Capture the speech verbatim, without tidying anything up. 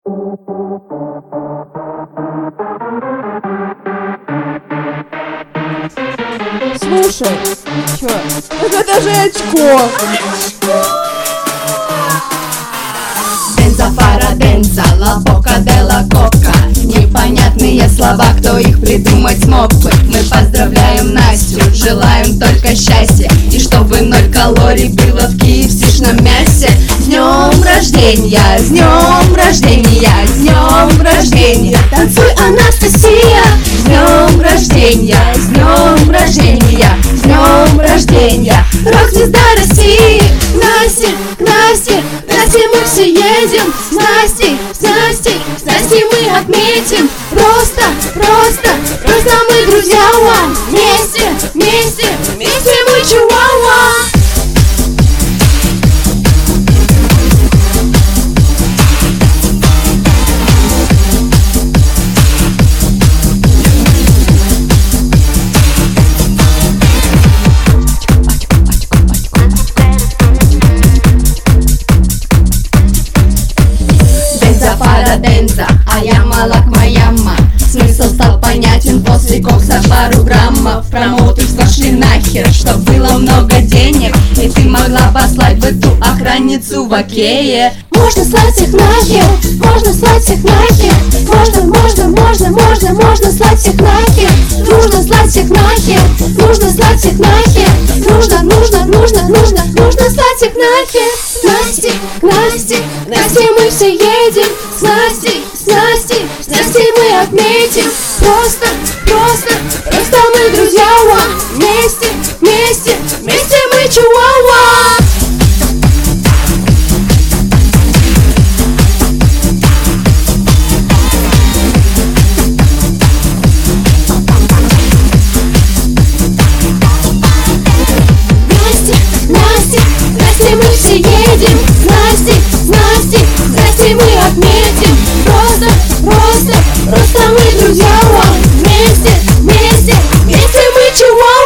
Слушай, чё? Так это же очко! Денза фара денза, ла бока де ла кока. Непонятные слова, кто их придумать смог бы. Мы поздравляем Настю, желаем только счастья. И чтобы ноль калорий было в киевсишном мясе. С днем рождения, с днем рождения, с днем рождения. Танцуй, Анастасия! С днем рождения, с днем рождения, с днем рождения. Рок-звезда России! Настя, Настя, Настя, мы все едем. С Настей, с Настей, с Настей мы отметим. Просто, просто, просто мы друзья. Вместе, вместе, вместе мы чуауа. Денза, а я малак мояма. Смысл стал понятен после кокса пару граммов. Промоутерс пошли нахер, чтоб было много денег. И ты могла послать бы ту охранницу в окее. Можно слать их нахер, можно слать их нахер. Можно, можно, можно, можно, можно слать их нахер. Нужно слать их нахер, нужно слать их нахер. Нужно, нужно, нужно, нужно, нужно слать их нахер. Насте, Насте, Насте мы все едем. С Настей, с Настей, с Настей мы отметим. Просто, просто, просто мы друзья. Вместе, вместе, вместе мы чуауа. Мы все едем, с Настей, с Настей, с Настей мы отметим. Просто, просто, просто мы друзья. Вместе, вместе, вместе мы чуауа.